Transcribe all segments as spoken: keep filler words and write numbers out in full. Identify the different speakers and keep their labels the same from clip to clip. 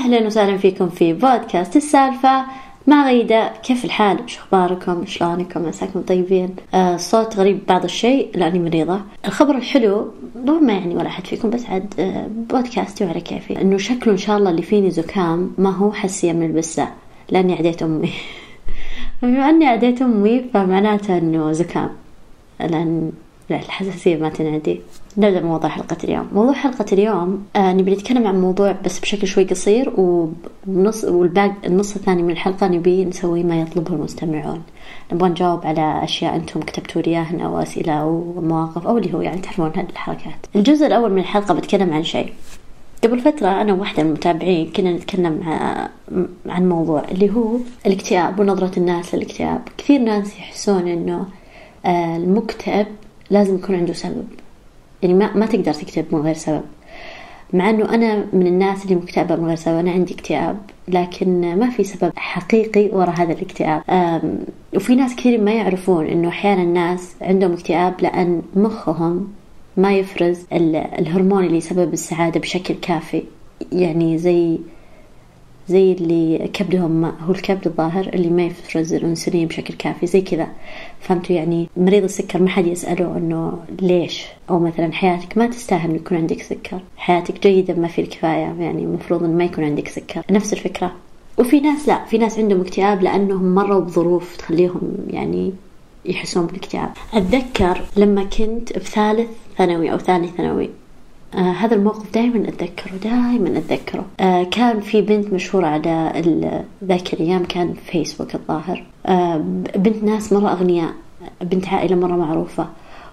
Speaker 1: أهلا وسهلا فيكم في بودكاست السالفة مع غيدة. كيف الحال؟ شو أخباركم؟ شلونكم؟ عساكم طيبين؟ آه صوت غريب بعض الشيء لأني مريضة. الخبر الحلو طبعا ما يعني ولا أحد فيكم، بس عاد آه بودكاستي وعلى كيفي، إنه شكله إن شاء الله اللي فيني زكام ما هو حسية من البسة، لأني عديت أمي. بما أني عديت أمي فمعناته إنه زكام، لأن الحساسية ما تنعدي. نبدأ بموضوع حلقة اليوم. موضوع حلقة اليوم آه نبي نتكلم عن موضوع بس بشكل شوي قصير، ونص والباقي النص الثاني من الحلقة نبي نسوي ما يطلبه المستمعون. نبغى نجاوب على أشياء أنتم كتبتوا لي إياها أو أسئلة أو مواقف أو اللي هو يعني تعرفون هذه الحركات. الجزء الأول من الحلقة بتكلم عن شيء. قبل فترة أنا وواحدة من المتابعين كنا نتكلم عن موضوع اللي هو الاكتئاب ونظرة الناس للاكتئاب. كثير ناس يحسون إنه آه المكتئب لازم يكون عنده سبب، يعني ما ما تقدر تكتب من غير سبب، مع انه انا من الناس اللي مكتئبه من غير سبب. انا عندي اكتئاب لكن ما في سبب حقيقي وراء هذا الاكتئاب. وفي ناس كثير ما يعرفون انه احيانا الناس عندهم اكتئاب لان مخهم ما يفرز الهرمون اللي يسبب السعاده بشكل كافي، يعني زي زي اللي كبدهم هو الكبد الظاهر اللي ما يفرز الأنسولين بشكل كافي زي كذا. فهمتوا؟ يعني مريض السكر ما حد يسأله إنه ليش، أو مثلا حياتك ما تستاهل إن يكون عندك سكر، حياتك جيدة ما في الكفاية، يعني المفروض إن ما يكون عندك سكر. نفس الفكرة. وفي ناس لا، في ناس عندهم اكتئاب لأنهم مروا بظروف تخليهم يعني يحسون بالاكتئاب. أتذكر لما كنت بثالث ثانوي أو ثاني ثانوي، آه هذا الموقف دائما أتذكره دائما أتذكره. آه كان في بنت مشهورة على ذاك الأيام، كان فيسبوك الظاهر، آه بنت ناس مرة أغنياء، بنت عائلة مرة معروفة،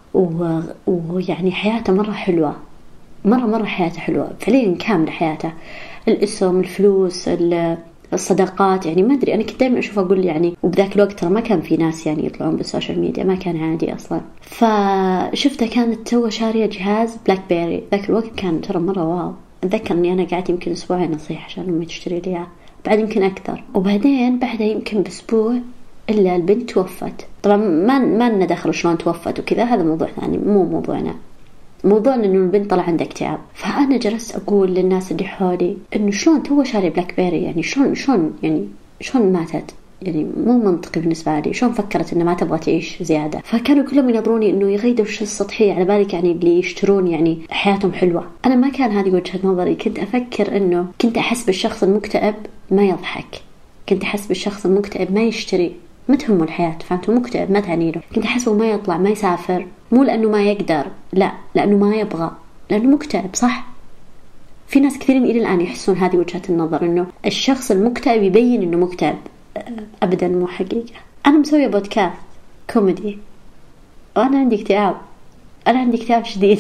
Speaker 1: ويعني حياتها مرة حلوة، مرة مرة حياتها حلوة فعليا، كاملة حياتها، الاسم، الفلوس، الصداقات، يعني ما أدري. أنا كنت دائما أشوف أقول يعني، وبذاك الوقت ترى ما كان في ناس يعني يطلعون بالسوشيال ميديا، ما كان عادي أصلا. فشفتها كانت تو شارية جهاز بلاك بيري، ذاك الوقت كان ترى مرة واو. أتذكر أني أنا قاعدة يمكن أسبوعين نصيحة عشان أمي تشتري لي، بعد يمكن أكثر، وبعدين بعدها يمكن بأسبوع إلا البنت توفت. طبعا ما ما لنا دخل شلون توفت وكذا، هذا موضوع ثاني مو موضوعنا. موضوعنا إنه البنت طلع عندها اكتئاب. فأنا جلست أقول للناس اللي حولي إنه شلون تو شاري بلاك بيري، يعني شلون شلون يعني شلون ماتت، يعني مو منطقي بالنسبة لي. شلون فكرت إنه ما تبغى تعيش زيادة؟ فكانوا كلهم ينظروني إنه يغيدوا وش السطحية، على بالك يعني اللي يشترون يعني حياتهم حلوة. أنا ما كان هذه وجهة نظري. كنت أفكر إنه كنت أحس بالشخص المكتئب ما يضحك، كنت أحس بالشخص المكتئب ما يشتري، ما تهمه الحياة. فهمتوا؟ مكتئب ما تعني له. كنت أحسه ما يطلع ما يسافر، مو لأنه ما يقدر، لا، لأنه ما يبغى، لأنه مكتئب. صح؟ في ناس كثيرين إلى الآن يحسون هذه وجهة النظر، إنه الشخص المكتئب يبين إنه مكتئب. أبدا مو حقيقة. أنا مسوية بودكاست كوميدي وأنا عندي اكتئاب، أنا عندي اكتئاب شديد.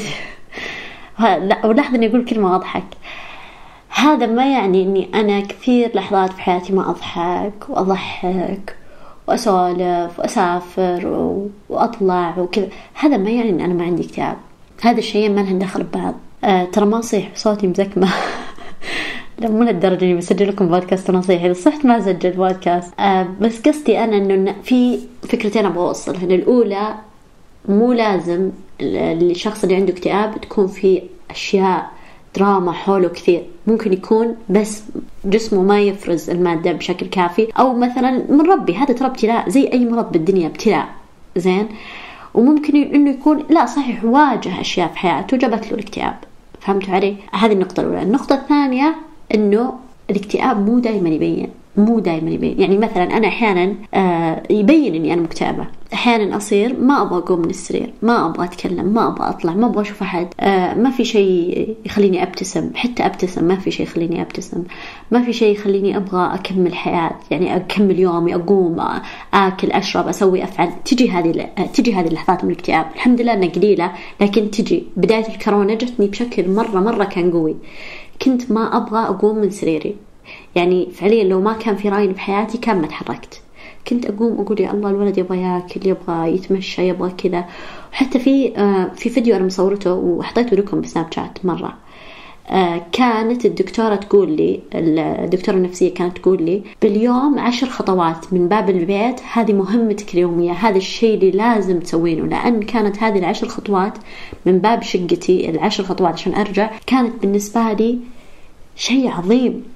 Speaker 1: لا، ولاحظ إني أقول كلمة أضحك، هذا ما يعني إني أنا كثير لحظات في حياتي ما أضحك وأضحك وأسولف وأسافر وأطلع وكذا، هذا ما يعني إن أنا ما عندي اكتئاب. هذا الشيء ما لهم دخل ببعض. آه ترى ما صيح صوتي مزكمة. لا مو للدرجة إني بسجل لكم بودكاست نصيحة، إذا صحت ما أسجل بودكاست. آه بس قصدي أنا إنه في فكرتين أبغى أوصلها. الأولى، مو لازم الشخص اللي عنده اكتئاب تكون في أشياء دراما حوله كثير، ممكن يكون بس جسمه ما يفرز المادة بشكل كافي، أو مثلا من ربي، هذا ترى ابتلاء زي أي مرض بالدنيا، ابتلاء زين. وممكن إنه يكون لا صحيح واجه أشياء في حياته جابت له الاكتئاب. فهمتوا علي؟ هذه النقطة الأولى. النقطة الثانية إنه الاكتئاب مو دائما يبين، مو دائما يبين. يعني مثلا أنا أحيانا آه يبين إني أنا مكتئبة، أحيانا أصير ما أبغى أقوم من السرير، ما أبغى أتكلم، ما أبغى أطلع، ما أبغى أشوف أحد، آه ما في شيء يخليني أبتسم، حتى أبتسم ما في شيء يخليني أبتسم، ما في شيء يخليني أبغى أكمل حياة، يعني أكمل يومي، أقوم أكل أشرب أسوي أفعل. تجي هذه تجي هذه اللحظات من الاكتئاب، الحمد لله أنها قليلة لكن تجي. بداية الكورونا جتني بشكل مرة مرة كان قوي، كنت ما أبغى أقوم من سريري، يعني فعليا لو ما كان في راين بحياتي كان ما تحركت. كنت أقوم أقول يا الله الولد يبغى ياكل، يبغى يتمشى، يبغى كذا. وحتى في آه في فيديو أنا مصورته وحطيته لكم بسناب شات مرة، آه كانت الدكتورة تقول لي، الدكتورة النفسية كانت تقول لي باليوم عشر خطوات من باب البيت، هذه مهمتك اليومية، هذا الشيء اللي لازم تسوينه. لأن كانت هذه العشر خطوات من باب شقتي، العشر خطوات عشان أرجع، كانت بالنسبة لي شيء عظيم،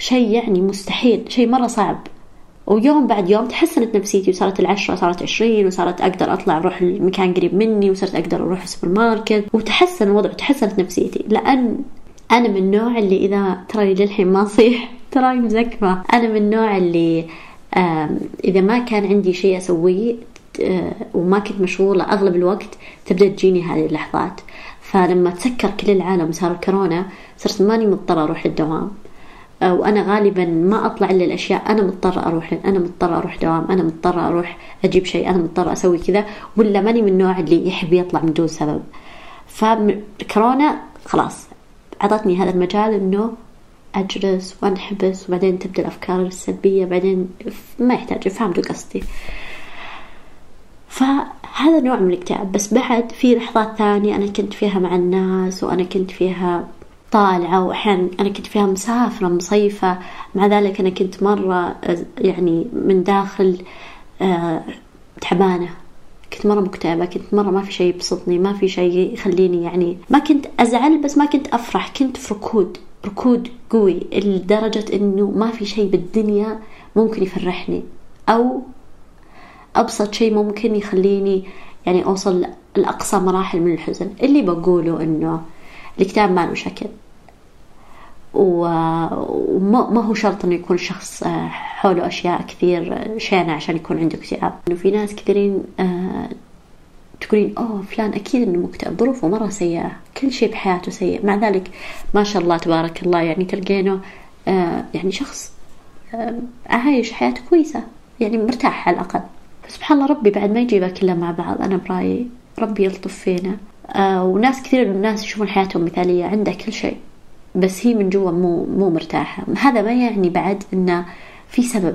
Speaker 1: شيء يعني مستحيل، شيء مرة صعب. ويوم بعد يوم تحسنت نفسيتي، وصارت العشرة صارت عشرين، وصارت أقدر أطلع أروح المكان قريب مني، وصرت أقدر أروح السوبر ماركت، وتحسن الوضع وتحسنت نفسيتي. لأن أنا من النوع اللي إذا ترى للحين ما صيح تراي مزكمة، أنا من النوع اللي إذا ما كان عندي شيء أسويه وما كنت مشغولة أغلب الوقت تبدأ تجيني هذه اللحظات. فلما تسكر كل العالم وصار الكورونا صرت ماني مضطرة أروح الدوام، وأنا غالبا ما أطلع إلا الأشياء أنا مضطرة أروح، أنا مضطرة أروح دوام، أنا مضطرة أروح أجيب شيء، أنا مضطرة أسوي كذا، ولا ماني من النوع اللي يحب يطلع من دون سبب. فالكورونا خلاص عطتني هذا المجال إنه أجلس وأنحبس، وبعدين تبدأ الأفكار السلبية، بعدين ما يحتاج فهمتوا قصدي. فهذا نوع من الاكتئاب. بس بعد في لحظات ثانية أنا كنت فيها مع الناس، وأنا كنت فيها طالعة، وأحيانا أنا كنت فيها مسافرة مصيفة، مع ذلك أنا كنت مرة يعني من داخل تعبانة، كنت مرة مكتئبة، كنت مرة ما في شيء يبسطني، ما في شيء يخليني يعني ما كنت أزعل بس ما كنت أفرح، كنت في ركود ركود قوي لدرجة إنه ما في شيء بالدنيا ممكن يفرحني، أو أبسط شيء ممكن يخليني يعني أوصل لأقصى مراحل من الحزن. اللي بقوله إنه الاكتئاب ما له شكل، وما هو شرط إنه يكون شخص حوله أشياء كثير شانة عشان يكون عنده اكتئاب. إنه في ناس كثيرين تقولين أوه فلان أكيد إنه مكتئب، ظروفه مرة سيئة، كل شيء بحياته سيء، مع ذلك ما شاء الله تبارك الله يعني تلقينه يعني شخص عايش حياته كويسة، يعني مرتاح على الأقل. سبحان الله، ربي بعد ما يجيبها كلها مع بعض. أنا برأيي ربي يلطف فينا. آه وناس كثير من الناس يشوفون حياتهم مثالية، عندها كل شيء بس هي من جوا مو مو مرتاحة. هذا ما يعني بعد إنه في سبب،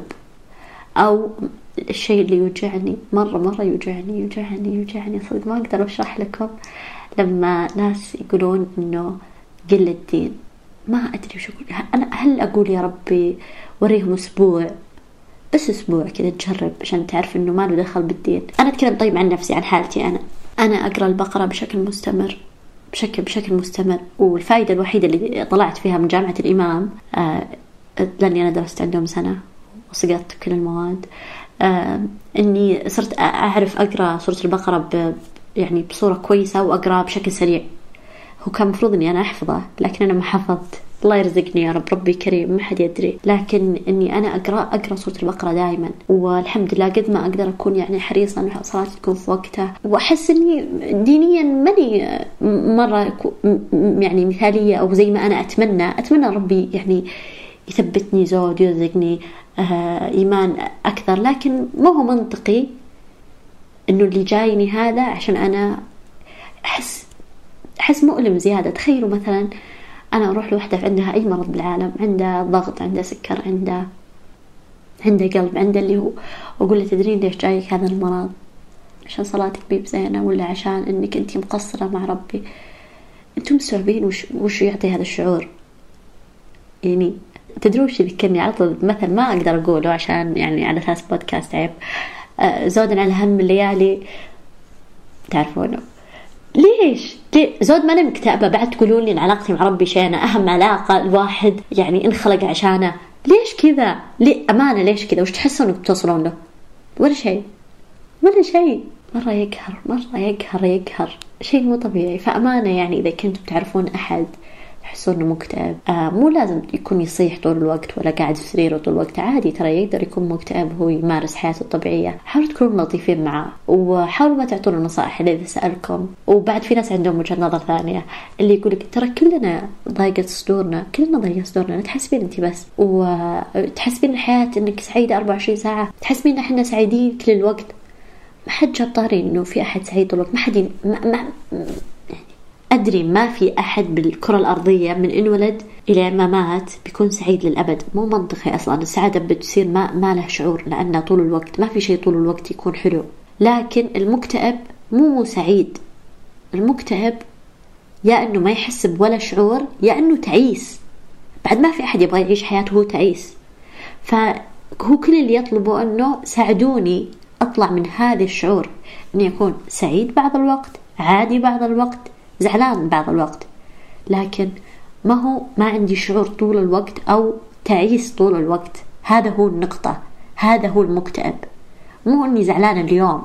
Speaker 1: أو الشيء اللي يوجعني مرة مرة يوجعني يوجعني يوجعني صدق ما أقدر أشرح لكم. لما ناس يقولون إنه قلة الدين، ما أدري وش أقول. أنا هل أقول يا ربي وريهم أسبوع، بس أسبوع كذا تجرب عشان تعرف إنه ما له دخل بالدين. أنا أتكلم طيب عن نفسي، عن حالتي أنا أنا أقرأ البقرة بشكل مستمر بشكل بشكل مستمر. والفائدة الوحيدة اللي طلعت فيها من جامعة الإمام، آه لأني أنا درست عندهم سنة وسقطت كل المواد، آه إني صرت أعرف أقرأ سورة البقرة ب يعني بصورة كويسة، وأقرأ بشكل سريع. هو كان مفروض إني أنا أحفظه، لكن أنا ما حفظت. الله يرزقني يا رب، ربي كريم ما حد يدري. لكن إني أنا أقرأ أقرأ سورة البقرة دائما، والحمد لله قد ما أقدر أكون يعني حريصة إن صلاتي تكون في وقتها. وأحس إني دينيا ماني مرة يعني مثالية أو زي ما أنا أتمنى. أتمنى ربي يعني يثبتني زود، يرزقني آه إيمان أكثر، لكن ما هو منطقي إنه اللي جايني هذا عشان أنا أحس أحس مؤلم زيادة. تخيلوا مثلا أنا أروح لوحدة عندها أي مرض بالعالم، عندها ضغط، عندها سكر، عندها عندها قلب، عندها اللي هو، وأقول له تدرين ليش جايك هذا المرض؟ عشان صلاتك بيب زينة، ولا عشان إنك أنتي مقصرة مع ربي؟ أنتم مستوعبين وش وش يعطي هذا الشعور؟ يعني تدرون وش يذكرني على طول مثل ما أقدر أقوله عشان يعني على أساس بودكاست عيب. آه زود على هم الليالي، تعرفونه ليش؟ ليه زود ما أنا مكتئبة بعد تقولون لي إن علاقتي مع ربي شينة، أهم علاقة الواحد يعني انخلق عشانه؟ ليش كذا؟ ليه أمانة ليش كذا؟ وش تحسون إنكم توصلون له؟ ولا شيء ولا شيء. مرة يقهر مرة يقهر يقهر شيء مو طبيعي. فأمانة يعني إذا كنتم تعرفون أحد تحسون إنه مكتئب، آه مو لازم يكون يصيح طول الوقت ولا قاعد في سريره طول الوقت، عادي ترى يقدر يكون مكتئب وهو يمارس حياته الطبيعية. حاولوا تكونوا لطيفين معه، وحاولوا ما تعطون نصائح إذا سألكم. وبعد في ناس عندهم وجهة نظر ثانية اللي يقولك ترى كلنا ضايقت صدورنا، كلنا ضايقت صدورنا، لا تحسبين أنت بس، وتحسبين الحياة إنك سعيدة أربعة وعشرين ساعة، تحسبين إحنا سعيدين كل الوقت. ما حد جاب طاري إنه في أحد سعيد طول الوقت، ما حد ما, ما أدري ما في أحد بالكرة الأرضية من انولد إلى ما مات بيكون سعيد للأبد. مو منطقي أصلا. السعادة بتصير ما, ما له شعور، لأنه طول الوقت ما في شيء طول الوقت يكون حلو. لكن المكتئب مو مو سعيد. المكتئب يا أنه ما يحس بولا شعور، يا أنه تعيس. بعد ما في أحد يبغى يعيش حياته هو تعيس. فهو كل اللي يطلبه أنه ساعدوني أطلع من هذا الشعور، أني أكون سعيد بعض الوقت، عادي بعض الوقت، زعلان بعض الوقت، لكن ما هو ما عندي شعور طول الوقت أو تعيس طول الوقت. هذا هو النقطة، هذا هو المكتئب. مو إني زعلان اليوم،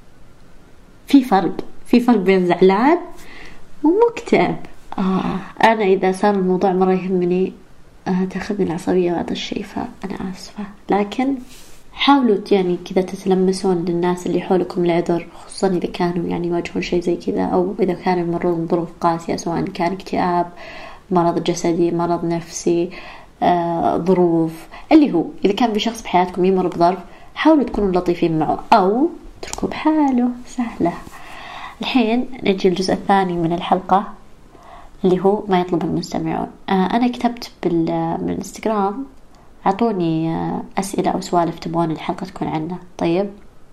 Speaker 1: في فرق في فرق بين زعلان ومكتئب. آه أنا إذا صار الموضوع مرة يهمني آه تاخذني العصبية بعض الشيء، فأنا آسفة، لكن حاولوا يعني كذا تتلمسون للناس اللي حولكم العذر، خصوصا إذا كانوا يعني يواجهون شيء زي كذا، أو إذا كانوا يمرون بظروف قاسية، سواء كان اكتئاب، مرض جسدي، مرض نفسي، آه، ظروف، اللي هو إذا كان في شخص بحياتكم يمر بظرف، حاولوا تكونوا لطيفين معه أو تركوا بحاله، سهلة. الحين نجي الجزء الثاني من الحلقة اللي هو ما يطلب المستمعون. آه أنا كتبت بالإنستغرام أعطوني آه أسئلة أو سوالف تبغون الحلقة تكون عنها. طيب،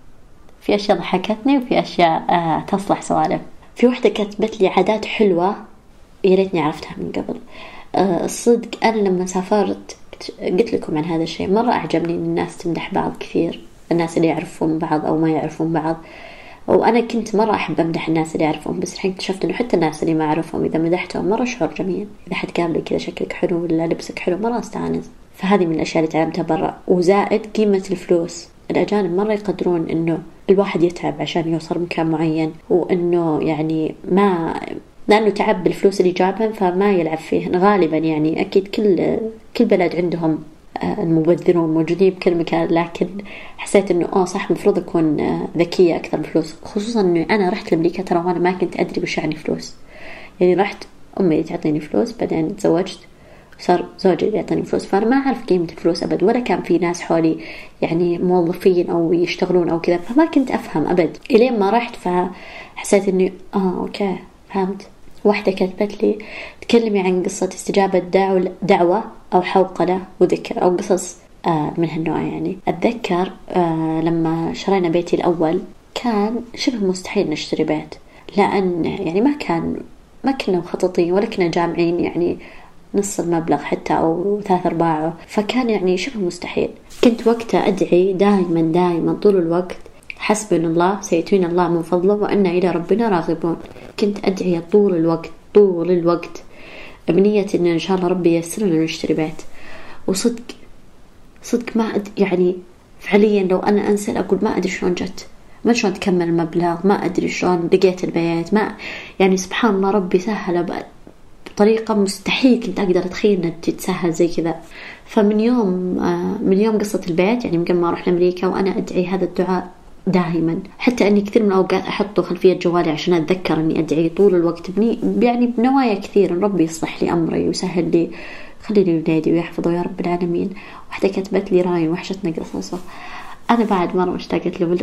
Speaker 1: في أشياء ضحكتني وفي أشياء آه تصلح سوالف. في وحدة كتبت لي عادات حلوة يا ريتني عرفتها من قبل. آه الصدق أنا لما سافرت قلت لكم عن هذا الشيء، مرة أعجبني إن الناس تمدح بعض كثير، الناس اللي يعرفون بعض أو ما يعرفون بعض. وأنا كنت مرة أحب أمدح الناس اللي أعرفهم، بس الحين اكتشفت إنه حتى الناس اللي ما أعرفهم إذا مدحتهم مرة شعور جميل. إذا حد قال لي كذا شكلك حلو ولا لبسك حلو مرة أستانس. فهذه من الأشياء اللي تعلمتها برا. وزائد قيمة الفلوس، الأجانب مرة يقدرون إنه الواحد يتعب عشان يوصل مكان معين، وإنه يعني ما لأنه تعب بالفلوس اللي جابهم فما يلعب فيه غالبا. يعني أكيد كل كل بلد عندهم المبذرون موجودين بكل مكان، لكن حسيت إنه آه صح مفروض أكون ذكية أكثر بفلوس. خصوصا إنه أنا رحت لأمريكا ترى وأنا ما كنت أدري وش يعني فلوس. يعني رحت أمي تعطيني فلوس، بعدين تزوجت صار زوجي يعطيني فلوس، فأنا ما أعرف قيمة الفلوس أبد، ولا كان في ناس حولي يعني موظفين أو يشتغلون أو كذا، فما كنت أفهم أبد إلين ما رحت. فحسيت إني آه أوكي فهمت. واحدة كتبت لي تكلمي عن قصة استجابة دعوة أو حوقلة وذكر أو قصص آه من هالنوع. يعني أتذكر آه لما شرينا بيتي الأول كان شبه مستحيل نشتري بيت، لأن يعني ما كان ما كنا مخططين ولا كنا جامعين يعني نص المبلغ حتى أو ثلاث أرباعه، فكان يعني شبه مستحيل. كنت وقتها أدعي دائما دائما طول الوقت حسبنا الله سيأتينا الله من فضله وأنا إلى ربنا راغبون. كنت أدعي طول الوقت طول الوقت بنية إن إن شاء الله ربي ييسر لنا نشتري بيت. وصدق صدق ما أد يعني فعليا لو أنا أنسى أقول ما أدري شلون جت، ما شلون تكمل المبلغ، ما أدري شلون لقيت البيت، ما يعني سبحان الله ربي سهل بطريقة مستحيل كنت أقدر أتخيل إنها تتسهل زي كذا. فمن يوم من يوم قصة البيت يعني من قبل ما أروح لأمريكا وأنا أدعي هذا الدعاء دائما، حتى أني كثير من الأوقات أحطه خلفية جوالي عشان أتذكر أني أدعي طول الوقت بني يعني بنوايا كثير إن ربي يصلح لي أمري ويسهل لي، خليني ولادي ويحفظه يا رب العالمين. واحدة كتبت لي راين وحشتنا قصصه. أنا بعد مرة اشتاقت له،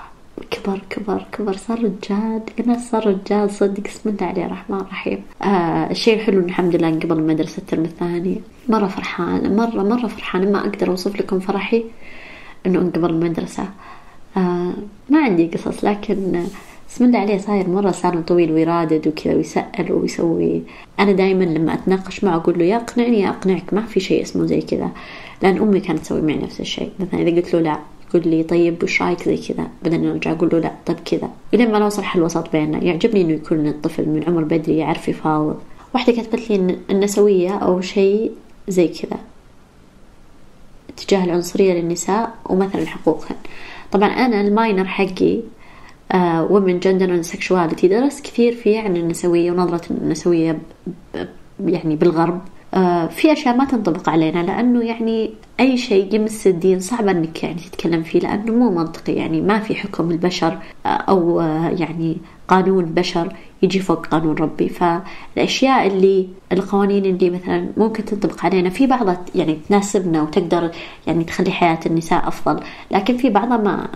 Speaker 1: كبر كبر كبر صار رجال، أنا صار رجال صدق، بسم الله عليه الرحمن الرحيم. آه الشيء الحلو الحمد لله قبل المدرسة الترم الثاني مرة فرحان مرة مرة فرحان. ما أقدر أوصف لكم فرحي إنه قبل المدرسة. آه ما عندي قصص، لكن بسم الله عليه صاير مرة صار طويل ويرادد وكذا ويسأل ويسوي. أنا دائما لما أتناقش معه أقول له يا أقنعني يا أقنعك، ما في شيء اسمه زي كذا، لأن أمي كانت تسوي معي نفس الشيء. مثلا إذا قلت له لا يقول لي طيب وش رايك زي كذا، بدنا نرجع أقول له لا طيب كذا، إلى ما نوصل حل وسط بيننا. يعجبني إنه يكون الطفل من عمر بدري يعرف يفاوض. واحدة كتبت لي النسوية أو شيء زي كذا تجاه العنصرية للنساء ومثلا حقوقهن. طبعا أنا الماينر حقي آه women gender and sexuality درس كثير فيه عن النسوية ونظرة النسوية يعني بالغرب. آه في أشياء ما تنطبق علينا، لأنه يعني أي شيء يمس الدين صعب أنك يعني تتكلم فيه، لأنه مو منطقي. يعني ما في حكم البشر آه أو آه يعني قانون بشر يجي فوق قانون ربي. فالأشياء اللي القوانين اللي مثلا ممكن تنطبق علينا في بعضها يعني تناسبنا وتقدر يعني تخلي حياة النساء أفضل، لكن في بعضها ما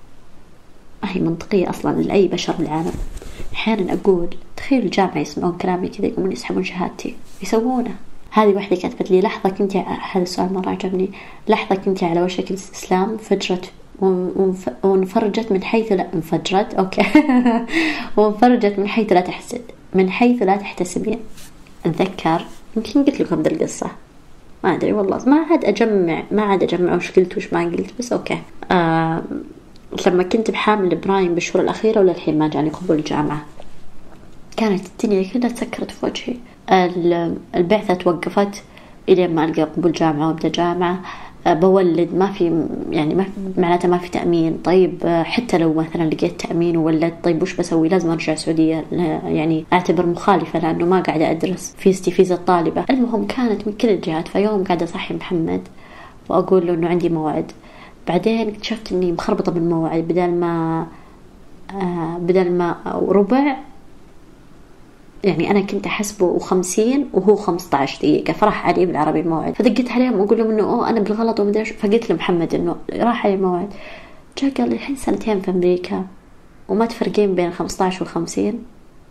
Speaker 1: هي منطقية أصلا لأي بشر بالعالم. أحيانا أقول تخيل الجامعة يسمعون كلامي كذا يقومون يسحبون شهادتي، يسوونه. هذه واحدة كتبت لي لحظة كنت، هذا السؤال مرة عجبني، لحظة كنت على وشك الاستسلام فجرت وانفرجت من حيث لا انفجرت أوكي وانفرجت من حيث لا تحسد من حيث لا تحتسبين. أتذكر يمكن قلت لكم ذا القصة، ما أدري والله، ما عاد أجمع ما عاد أجمع وش قلت وش ما قلت، بس أوكي. آه لما كنت بحامل براين بالشهور الأخيرة ولا الحين ما جاني قبول الجامعة، كانت الدنيا كلها تسكرت في وجهي. البعثة توقفت إلى ما ألقى قبول جامعة وأبدأ جامعة. بولد ما في يعني ما معناته ما في تأمين. طيب حتى لو مثلا لقيت تأمين وولد، طيب وش بسوي؟ لازم أرجع السعودية، يعني أعتبر مخالفة لأنه ما قاعدة أدرس فيزتي فيزا الطالبة. المهم كانت من كل الجهات. فيوم قاعدة أصحي محمد وأقول له إنه عندي موعد، بعدين اكتشفت إني مخربطة بالموعد، بدل ما آه بدل ما ربع يعني أنا كنت أحسبه وخمسين وهو خمسة عشر دقيقة، فرح علي بالعربي الموعد. فدقيت عليهم وأقول لهم إنه أوه أنا بالغلط ومدري إيش. فقلت لمحمد إنه راح علي الموعد. جاء قال لي الحين سنتين في أمريكا وما تفرقين بين خمسة عشر والخمسين.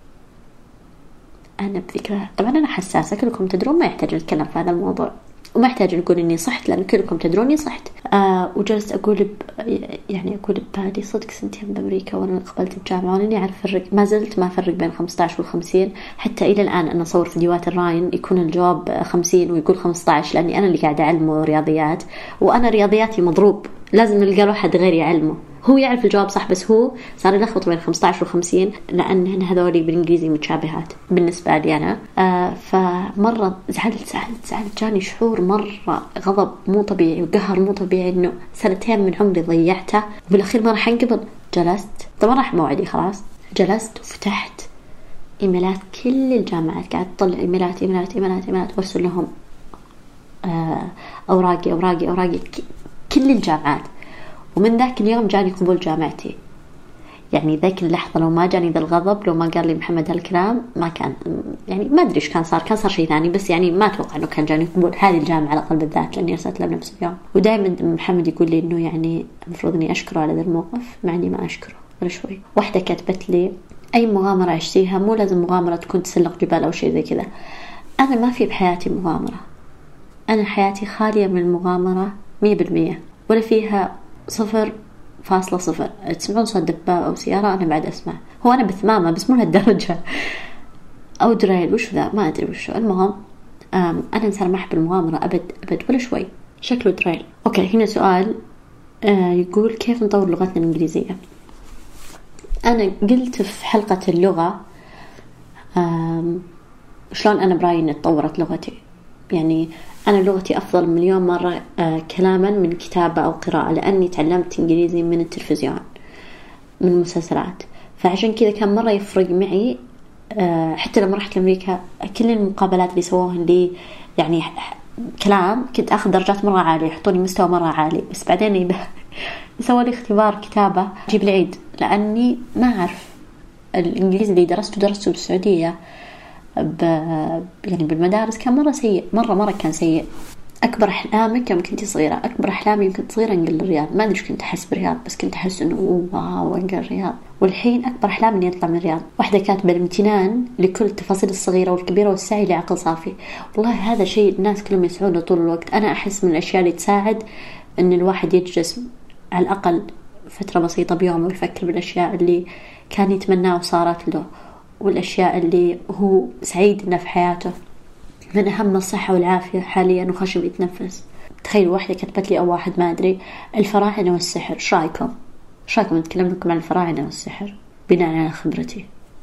Speaker 1: أنا بفكرة طبعا أنا حساسة، كلكم تدرون ما يحتاج نتكلم في هذا الموضوع وما يحتاج نقول إني صحت لأن كلكم تدروني صحت. آه وجلست أقول ب... يعني أقول ببالي صدق سنتين بأمريكا وأنا قبلت الجامعة وأني أعرف فرق، ما زلت ما أفرق بين خمسة عشر والخمسين. حتى إلى الآن أنا أصور فيديوهات الراين يكون الجواب خمسين ويقول خمسة عشر، لأني أنا اللي قاعدة أعلمه رياضيات، وأنا رياضياتي مضروب، لازم نلقى واحد غير يعلمه. هو يعرف الجواب صح بس هو صار يلخبط بين خمسة عشر وخمسين لأن هذولي بالإنجليزي متشابهات بالنسبة لي أنا. آه فمرة زعلت زعلت زعلت جاني شعور مرة غضب مو طبيعي وقهر مو طبيعي إنه سنتين من عمري ضيعتها وبالأخير ما راح أنقبض. جلست طبعا راح موعدي خلاص، جلست وفتحت إيميلات كل الجامعات، قاعد أطلع إيميلات إيميلات إيميلات إيميلات وأرسل لهم آه أوراقي أوراقي أوراقي كل الجامعات. ومن ذاك اليوم جاني قبول جامعتي. يعني ذاك اللحظة لو ما جاني ذا الغضب، لو ما قال لي محمد هالكلام، ما كان يعني ما أدري إيش كان صار، كان صار شيء ثاني، بس يعني ما أتوقع إنه كان جاني قبول هذه الجامعة على الأقل بالذات، لأني أرسلت له بنفس اليوم. ودائما محمد يقول لي إنه يعني المفروض إني أشكره على ذا الموقف، مع إني ما أشكره ولا شوي. واحدة كتبت لي أي مغامرة عشتيها مو لازم مغامرة تكون تسلق جبال أو شيء زي كذا. أنا ما في بحياتي مغامرة، أنا حياتي خالية من المغامرة مية بالمية، ولا فيها صفر فاصلة صفر. تسمعون صوت دبابة أو سيارة أنا بعد أسمع، هو أنا بثمامة بس مو لهالدرجة، أو دريل وش ذا ما أدري وش. المهم أنا إنسان ما أحب المغامرة أبد أبد ولا شوي. شكله دريل. أوكي هنا سؤال آه يقول كيف نطور لغتنا الإنجليزية. أنا قلت في حلقة اللغة شلون أنا برايي إن تطورت لغتي. يعني أنا لغتي أفضل مليون مرة آه كلاما من كتابة أو قراءة، لأني تعلمت إنجليزي من التلفزيون من المسلسلات. فعشان كذا كان مرة يفرق معي آه حتى لما رحت لأمريكا كل المقابلات اللي سووهن لي يعني كلام كنت أخذ درجات مرة عالية، يحطوني مستوى مرة عالي. بس بعدين يسووا لي اختبار كتابة جيب العيد، لأني ما أعرف الإنجليزي اللي درسته درسته بالسعودية ب... يعني بالمدارس كان مرة سيء، مرة مرة كان سيء. أكبر أحلامك يوم كنت صغيرة، أكبر أحلامي يوم كنت صغيرة أنقل الرياض. ما أدري كنت أحس بالرياض بس كنت أحس إنه واو أنقل الرياض. والحين أكبر أحلامي إني أطلع من الرياض. واحدة كاتبة الامتنان لكل التفاصيل الصغيرة والكبيرة والسعي لعقل صافي. والله هذا شيء الناس كلهم يسعون له طول الوقت. أنا أحس من الأشياء اللي تساعد إن الواحد يجلس على الأقل فترة بسيطة بيوم ويفكر بالأشياء اللي كان يتمناها وصارت له، والأشياء اللي هو سعيد إنها في حياته. من أهم الصحة والعافية حاليا وخشم يتنفس. تخيل واحدة كتبت لي أو واحد ما أدري الفراعنة والسحر، إيش رأيكم؟ إيش رأيكم نتكلم لكم عن الفراعنة والسحر بناء على خبرتي؟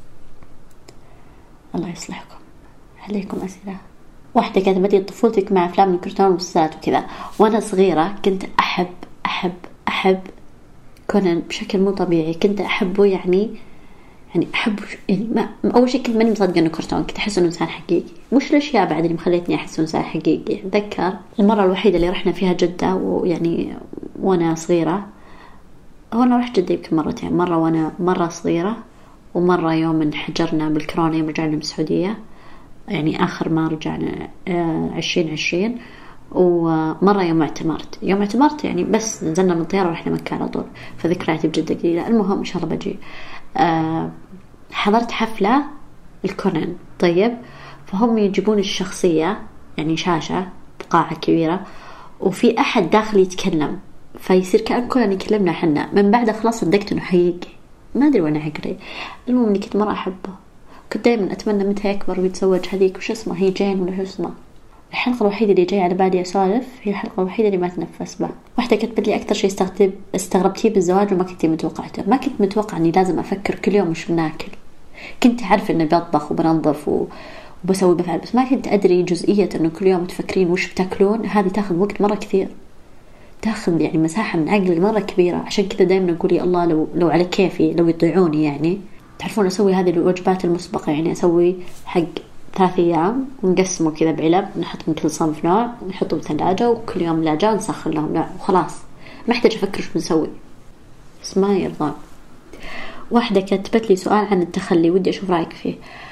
Speaker 1: الله يصلحكم. عليكم أسئلة. واحدة كتبت لي طفولتك مع أفلام الكرتون والمسلسلات وكذا. وأنا صغيرة كنت أحب أحب أحب كونان بشكل مو طبيعي. كنت أحبه يعني يعني أحب يعني ما أول شيء كنت ماني مصدقة إنه كرتون، كنت أحس إنه إنسان حقيقي. وش الأشياء بعد اللي مخلتني أحس إنه إنسان حقيقي؟ أتذكر المرة الوحيدة اللي رحنا فيها جدة ويعني وأنا صغيرة، هو أنا رحت جدة يمكن مرتين، مرة وأنا مرة صغيرة ومرة يوم انحجرنا بالكورونا يوم رجعنا من السعودية، يعني آخر ما رجعنا عشرين عشرين. ومرة يوم اعتمرت يوم اعتمرت يعني بس نزلنا من الطيارة ورحنا مكة على طول، فذكرياتي بجدة قليلة. المهم إن شاء الله بجي. أه حضرت حفلة الكونان. طيب فهم يجيبون الشخصية يعني شاشة بقاعة كبيرة وفي أحد داخل يتكلم، فيصير كأن كونان يكلمنا حنا. من بعد خلاص صدقت إنه حقيقي، ما أدري وأنا عقلي. المهم إني كنت مرة أحبه، كنت دايما أتمنى متى يكبر ويتزوج هذيك وش اسمه هي جين ولا شو اسمه. الحلقة الوحيدة اللي جاي على بالي أسولف هي الحلقة الوحيدة اللي ما تنفس بها. واحدة كتبت لي أكثر شيء استغرب استغربتيه بالزواج وما كنت متوقعته. ما كنت متوقع إني لازم أفكر كل يوم وش بناكل. كنت عارفة إني بطبخ وبنظف و... وبسوي بفعل، بس ما كنت أدري جزئية إنه كل يوم تفكرين وش بتاكلون، هذه تاخذ وقت مرة كثير، تاخذ يعني مساحة من عقلي مرة كبيرة. عشان كذا دايما أقول يا الله لو لو على كيفي لو يطيعوني، يعني تعرفون أسوي هذه الوجبات المسبقة، يعني أسوي حق ثلاث أيام ونقسمه كذا بعلب، نحط من كل صنف نوع، نحطه بالثلاجة وكل يوم لا جاء نسخن لهم نوع وخلاص، ما أحتاج أفكر شو بنسوي. بس ما يرضى. واحدة كتبت لي سؤال عن التخلي، ودي أشوف رأيك فيه.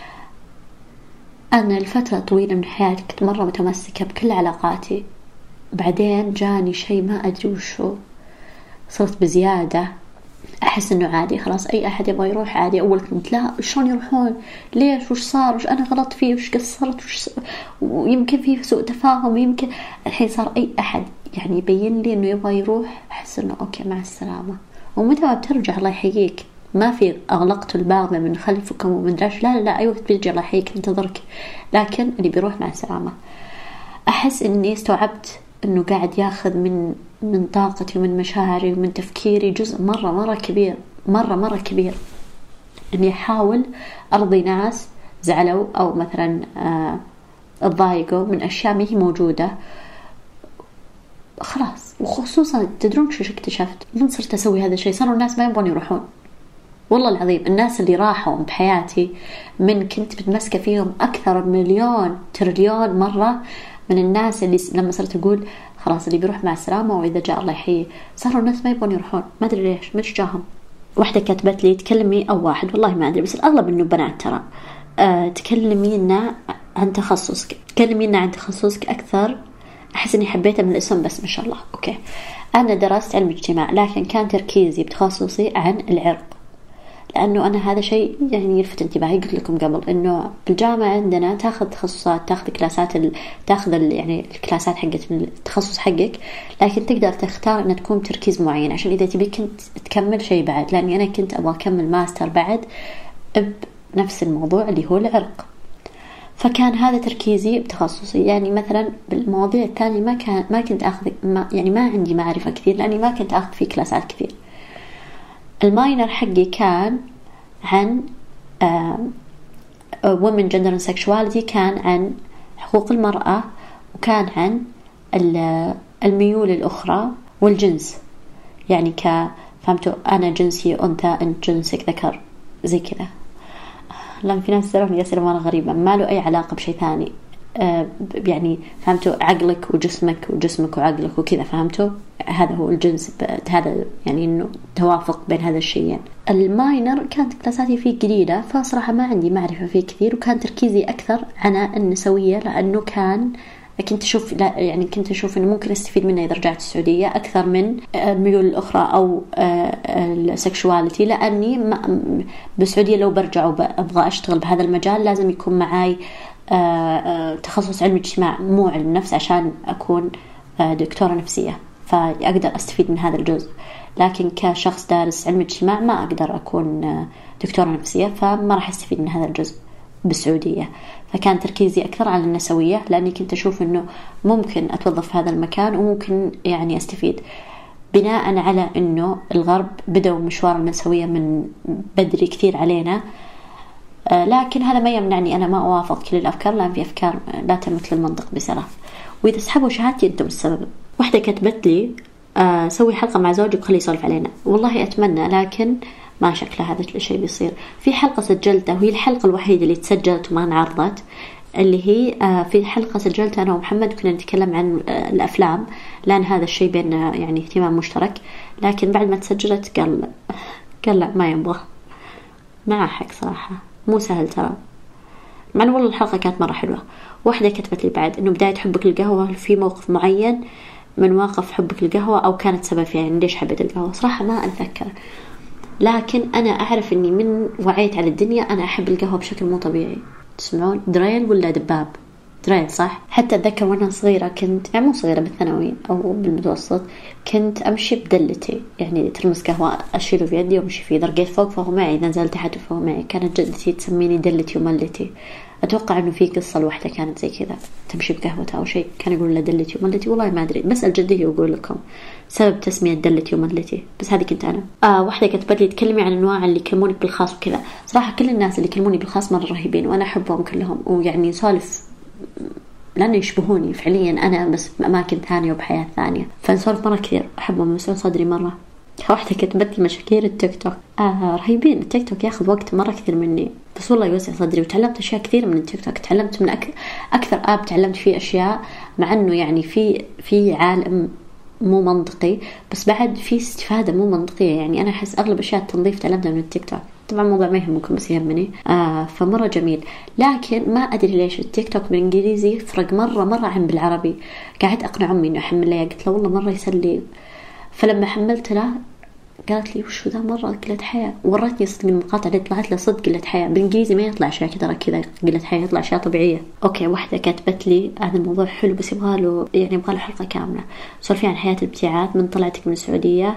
Speaker 1: أنا لفترة طويلة من حياتي كنت مرة متمسكة بكل علاقاتي، بعدين جاني شيء ما أدري وشو، صرت بزيادة أحس إنه عادي، خلاص أي أحد يبغى يروح عادي. أول كنت لا شلون يروحون، ليش، وش صار، وش أنا غلط فيه، وش قصرت، وش س... ويمكن فيه سوء تفاهم، يمكن الحين صار أي أحد يعني يبين لي إنه يبغى يروح أحس إنه أوكي مع السلامة، ومتى ما بترجع الله يحييك، ما في أغلقت الباب من خلفكم ومدرش، لا لا أي وقت بيجي الله يحييك انتظرك، لكن اللي بيروح مع السلامة. أحس إني استوعبت إنه قاعد ياخذ من من طاقتي ومن مشاعري ومن تفكيري جزء مرة مرة كبير، مرة مرة كبير. إني أحاول أرضي ناس زعلوا أو مثلا آه اتضايقوا من أشياء ما هي موجودة، خلاص. وخصوصا تدرون شو اكتشفت من صرت أسوي هذا الشيء، صاروا الناس ما يبغون يروحون. والله العظيم الناس اللي راحوا بحياتي من كنت متمسكة فيهم أكثر مليون تريليون مرة من الناس اللي لما صرت أقول خلاص اللي بيروح مع السلامة وإذا جاء الله يحييه، صاروا الناس ما يبغون يروحون، ما أدري ليش، مش جاهم. واحدة كتبت لي تكلمي، أو واحد والله ما أدري، بس الأغلب إنه بنات ترى، أه تكلمينا عن تخصصك، تكلمينا عن تخصصك أكثر. أحس إني حبيته من الاسم بس ما شاء الله. أوكي، أنا درست علم اجتماع لكن كان تركيزي بتخصصي عن العرق، لأنه أنا هذا شيء يعني يلفت انتباهي. قلت لكم قبل إنه بالجامعة عندنا تاخذ تخصصات، تاخذ كلاسات ال... تاخذ ال... يعني الكلاسات حقت التخصص حقك، لكن تقدر تختار إن تكون تركيز معين عشان إذا تبي كنت تكمل شيء بعد، لأني أنا كنت أبغى أكمل ماستر بعد بنفس الموضوع اللي هو العرق، فكان هذا تركيزي بتخصصي. يعني مثلا بالمواضيع الثانية ما كان ما كنت أخذ ما يعني ما عندي معرفة كثير، لأني ما كنت أخذ فيه كلاسات كثير. الماينر حقي كان عن uh, women gender and sexuality، كان عن حقوق المرأة، وكان عن الميول الأخرى والجنس، يعني ك فهمتوا أنا جنسي أنثى أنت جنسك ذكر زي كذا. لما في ناس سألوني أسئلة مرة غريبة ما له أي علاقة بشيء ثاني، آه يعني فهمتوا عقلك وجسمك وجسمك وعقلك وكذا، فهمتوا هذا هو الجنس، هذا يعني إنه توافق بين هذا الشيئين. الماينر كانت كلاساتي فيه قليلة، فصراحة ما عندي معرفة فيه كثير، وكان تركيزي أكثر على النسوية، لأنه كان كنت أشوف لا يعني كنت أشوف إنه ممكن أستفيد منه إذا رجعت السعودية أكثر من الميول الأخرى أو السكشواليتي، لأني بالسعودية لو برجع وأبغى أشتغل بهذا المجال لازم يكون معي تخصص علم اجتماع مو علم نفس عشان أكون دكتورة نفسية، فأقدر أستفيد من هذا الجزء. لكن كشخص دارس علم اجتماع ما أقدر أكون دكتورة نفسية، فما راح أستفيد من هذا الجزء بالسعودية. فكان تركيزي أكثر على النسوية، لأني كنت أشوف أنه ممكن أتوظف في هذا المكان وممكن يعني أستفيد، بناء على أنه الغرب بدأوا مشوار النسوية من بدري كثير علينا. آه لكن هذا ما يمنعني أنا ما أوافق كل الأفكار، لأن في أفكار لا تمت للمنطق بصراحة، وإذا سحبوا شهادتي أنتم السبب. واحدة كتبت لي آه سوي حلقة مع زوجك وخليه يسولف علينا. والله أتمنى، لكن ما شكله هذا الشيء بيصير. في حلقة سجلتها وهي الحلقة الوحيدة اللي تسجلت وما انعرضت، اللي هي آه في حلقة سجلتها أنا ومحمد كنا نتكلم عن آه الأفلام، لأن هذا الشيء بيننا يعني اهتمام مشترك، لكن بعد ما تسجلت قال قال لا ما يبغى. مع حق صراحة مو سهل ترى، مع والله الحلقة كانت مرة حلوة. واحدة كتبت لي بعد إنه بداية حبك للقهوة في موقف معين من مواقف حبك للقهوة أو كانت سبب فيها، يعني ليش حبيت القهوة؟ صراحة ما أتذكر، لكن أنا أعرف إني من وعيت على الدنيا أنا أحب القهوة بشكل مو طبيعي. تسمعون دريل ولا دباب؟ دريل صح. حتى أتذكر وأنا صغيرة كنت يعني مو صغيرة بالثانوي أو بالمتوسط كنت أمشي بدلتي، يعني ترمس قهوة أشيله في يدي وأمشي فيه، إذا رقيت فوق فهو معي، إذا نزلت تحت فهو معي. كانت جدتي تسميني دلتي وملتي. أتوقع إنه في قصة لوحدة كانت زي كذا، تمشي بقهوتها أو شيء، كان يقول لها دلتي وملتي، والله ما أدري، بس الجدية وأقول لكم سبب تسمية دلتي وملتي، بس هذه كنت أنا. آه واحدة كتبت لي تكلمي عن أنواع اللي يكلمونك بالخاص وكذا. صراحة كل الناس اللي يكلموني بالخاص مرة رهيبين وأنا أحبهم كلهم، ويعني سالف لأنه يشبهوني فعليا أنا، بس بأماكن ثانية وبحياة ثانية، فنسولف مرة كثير، أحبهم مسؤول صدري مرة. واحدة كتبت لي مشاكير التيك توك. آه رهيبين، التيك توك ياخذ وقت مرة كثير مني، بس والله يوسع صدري، وتعلمت أشياء كثير من التيك توك. تعلمت من أك... أكثر آب تعلمت فيه أشياء، مع أنه يعني في في عالم مو منطقي، بس بعد في استفادة مو منطقية. يعني أنا أحس أغلب أشياء التنظيف تعلمتها من التيك توك. طبعا موضوع ما يهمكم بس يهمني. آه فمرة جميل، لكن ما أدري ليش التيك توك بالإنجليزي فرق مرة مرة عن بالعربي. قاعد أقنع أمي إنه أحمل لها، قلت له والله مرة يسلي، فلما حملت له قالت لي وشو ذا مرة قلة حياة، ورتني صدق المقاطع اللي طلعت له صدق قلة حياة. بالإنجليزي ما يطلع أشياء كذا كذا قلة حياة، يطلع أشياء طبيعية. أوكي واحدة كاتبت لي هذا الموضوع حلو بس يبغى له يعني يبغى له حلقة كاملة. سولفي عن حياة الابتعاث من طلعتك من السعودية،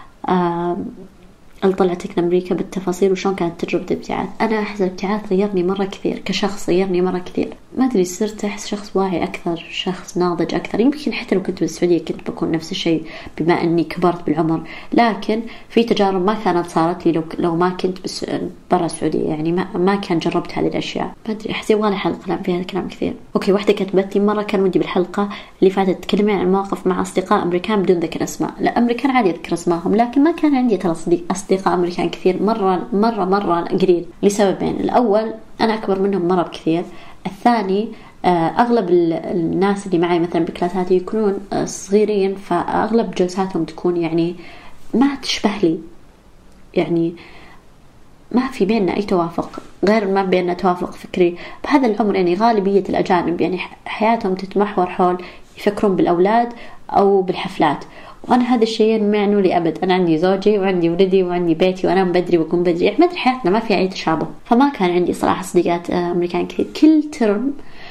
Speaker 1: آه طلعتك لأمريكا بالتفاصيل، وشون كانت تجربة الابتعاث. أنا أحس الابتعاث غيرني مرة كثير كشخص، غيرني مرة كثير، ما أدري صرت أحس شخص واعي أكثر، شخص ناضج أكثر. يمكن حتى لو كنت بالسعودية كنت بكون نفس الشيء بما أني كبرت بالعمر، لكن في تجارب ما كانت صارت لي لو لو ما كنت بس برا السعودية، يعني ما ما كان جربت هذه الأشياء. ما أدري أحس يبغى لي حلقة كلام فيها كلام كثير. أوكي واحدة كتبت لي مرة كان ودي بالحلقة اللي فاتت تكلمي عن المواقف مع أصدقاء أمريكان بدون ذكر أسماء. لا أمريكان عادي أذكر أسمائهم، لكن ما كان عندي ترى أصدقاء أمريكان كثير، مرة مرة مرة قليل، لسببين. الأول أنا أكبر منهم مرة بكثير، الثاني أغلب الناس اللي معي مثلا بكلاساتي يكونون صغيرين، فأغلب جلساتهم تكون يعني ما تشبه لي، يعني ما في بيننا أي توافق، غير ما بيننا توافق فكري بهذا العمر. يعني غالبية الأجانب يعني حياتهم تتمحور حول يفكرون بالأولاد أو بالحفلات، وأنا هذا الشيء ما يعنوا لي أبد. أنا عندي زوجي وعندي ولدي وعندي بيتي وأنام بدري وأقوم بدري، يعني ما أدري حياتنا ما فيها أي تشابه. فما كان عندي صراحة صديقات أمريكان كثير. كل ترم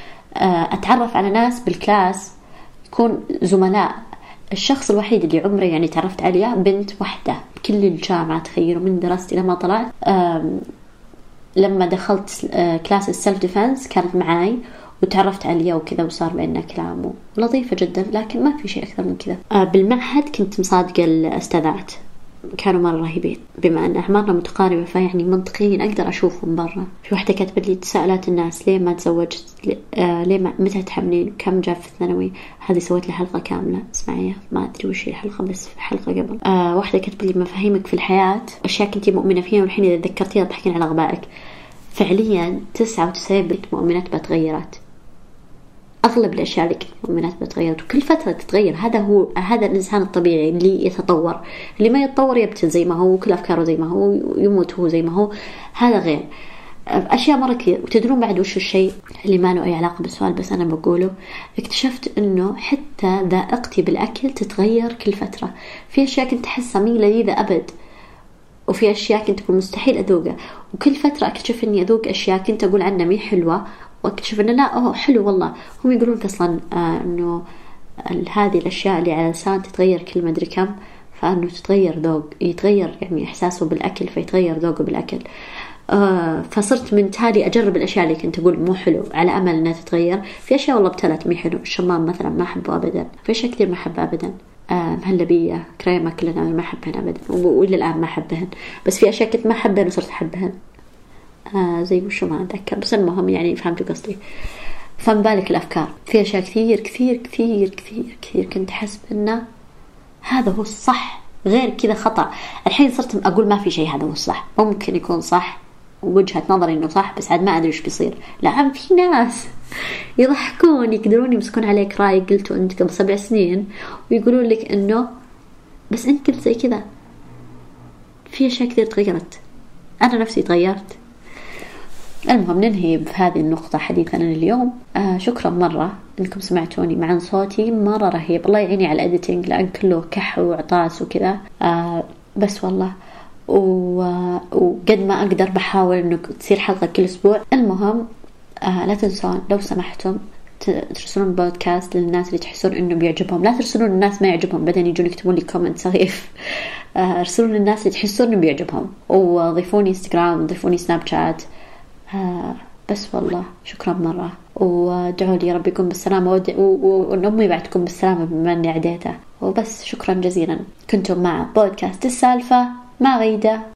Speaker 1: أتعرف على ناس بالكلاس يكون زملاء. الشخص الوحيد اللي عمري يعني تعرفت عليه بنت واحدة بكل الجامعة، تخيلوا من دراستي لما طلعت. لما دخلت كلاس السلف ديفنس كانت معاي وتعرفت عليها وكذا، وصار بيننا كلام لطيفة جدا، لكن ما في شيء أكثر من كذا. بالمعهد كنت مصادقة الأستاذات، كانوا مرة رهيبين، بما أن أعمارنا متقاربة فيعني منطقيين أقدر أشوفهم برا. في واحدة كاتبت لي تساءلات الناس ليه ما تزوجت، ليه ما متى تحملين، كم جاب في الثانوي. هذه سويت لي حلقة كاملة اسمعيها، ما أدري وش هي الحلقة بس في حلقة قبل. آه واحدة كاتبت لي مفاهيمك في الحياة أشياء كنتي مؤمنة فيها والحين إذا تذكرتيها تضحكين على غبائك. فعليا تسعة وتسعين بالمئة مؤمنات بتغيرات، أغلب الأشياء اللي كنت مؤمنات بتغيرت، وكل فترة تتغير. هذا هو هذا الإنسان الطبيعي اللي يتطور. اللي ما يتطور يبتل زي ما هو، وكل أفكاره زي ما هو، يموت هو زي ما هو. هذا غير أشياء مرة كثير. وتدرون بعد وش الشيء اللي ما له أي علاقة بالسؤال بس أنا بقوله؟ اكتشفت إنه حتى ذائقتي بالأكل تتغير كل فترة. في أشياء كنت أحسها مي لذيذة أبد، وفي أشياء كنت أقول مستحيل أذوقها، وكل فترة أكتشف إني أذوق أشياء كنت أقول عنها مي حلوة، واكتشف انه لا اوه حلو والله. هم يقولون اصلا آه انه هذه الاشياء اللي على لسان تتغير كل ما ادري كم، فانه تتغير ذوق، يتغير يعني احساسه بالاكل فيتغير ذوقه بالاكل. آه فصرت من تالي اجرب الاشياء اللي كنت اقول مو حلو على امل انها تتغير. في اشياء والله ابتلت مي حلو، الشمام مثلا ما احبه ابدا، في اشياء كثير ما احبها ابدا. آه مهلبية كريمة كلنا ما احبهن ابدا، والى الان ما احبهن، بس في اشياء كنت ما احبهن وصرت احبهن. آه زي وشو ما أتذكر، بس المهم يعني فهمتوا قصدي. فما بالك الأفكار، في أشياء كثير كثير كثير كثير كثير كنت حسب إنه هذا هو الصح، غير كذا خطأ. الحين صرت أقول ما في شيء هذا هو الصح، ممكن يكون صح وجهة نظري إنه صح، بس عاد ما أدري إيش بيصير. لا في ناس يضحكون يقدرون يمسكون عليك رأي قلته أنت قبل سبع سنين ويقولون لك إنه بس أنت قلت زي كذا. في أشياء كثير تغيرت، أنا نفسي تغيرت. المهم ننهي بهذه النقطة حديثنا اليوم. آه شكرا مرة انكم سمعتوني، مع صوتي مرة رهيب، الله يعيني على الاديتنج لان كله كح وعطاس وكذا. آه بس والله وقد ما اقدر بحاول انه تصير حلقة كل اسبوع. المهم آه لا تنسون لو سمحتم ترسلون بودكاست للناس اللي تحسون انه بيعجبهم، لا ترسلون الناس ما يعجبهم بعدين يجون يكتبون لي كومنت سخيف. آه ارسلون للناس اللي تحسون انه بيعجبهم، وضيفوني انستغرام، ضيفوني سناب شات. آه بس والله شكرا مرة، ودعوا لي ربي يكون بالسلامة، وأن أمي بعد تكون بالسلامة بما أني عديتها. وبس شكرا جزيلا. كنتم مع بودكاست السالفة مع غيدة.